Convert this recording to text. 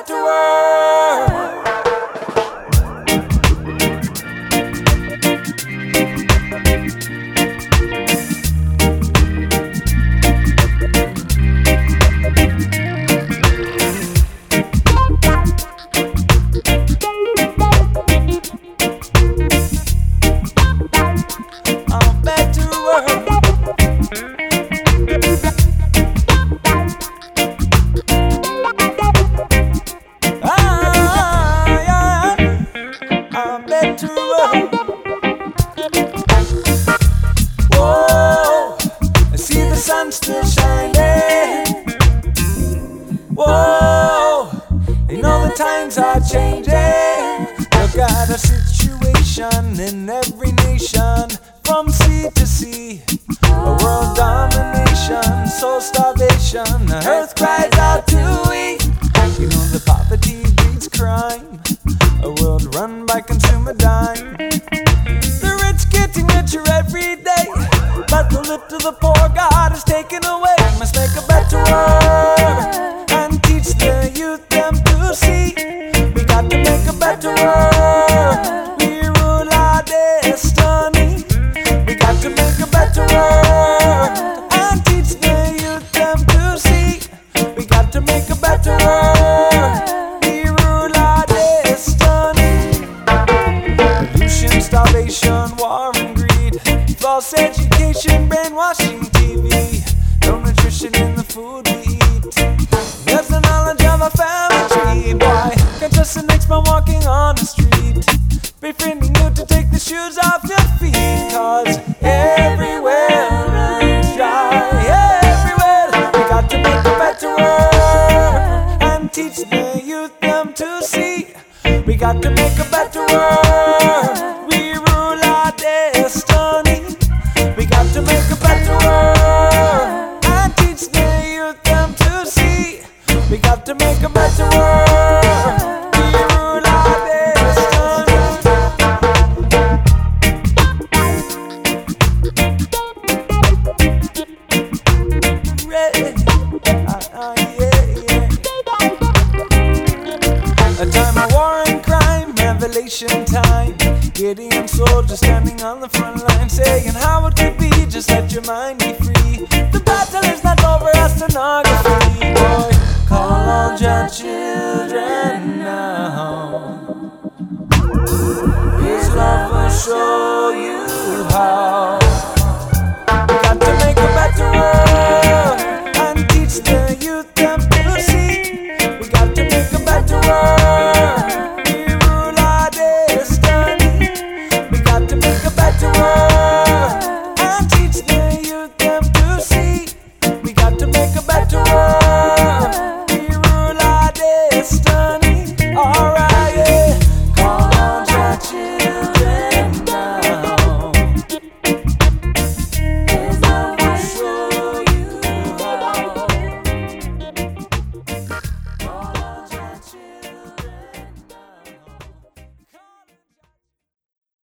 better world. Whoa, I see the sun still shining. Whoa, you know the times are changing. Look at the situation in every nation, from sea to sea. A world domination, soul starvation. The earth cries out to eat. You know the poverty breeds crime. A world run by consumer dime. The rich getting richer every day, but the lift of the poor God is taken away. Must make a better world and teach the youth them to see. We got to make a better world. We rule our destiny. We got to make a better world and teach the youth them to see. We got to make a better world. We rule our destiny. Pollution, starvation, war and greed, false education, brainwashing TV, no nutrition in the food we eat. There's the knowledge of a family tree. Boy, can't trust the next man walking on the street, befriending you to take the shoes off your feet. Cause everywhere runs dry, everywhere. We got to make a better world and teach the youth them to see. We got to make a better world. We rule our destiny. We got to make a better world and teach the youth them to see. We got to make a better world. We rule our destiny. A time of war and crime, revelation time. Gideon soldiers standing on the front line, saying how it could be, just let your mind be free. The battle is not over, astronautography. Boy, call all your children now. His love will show you how.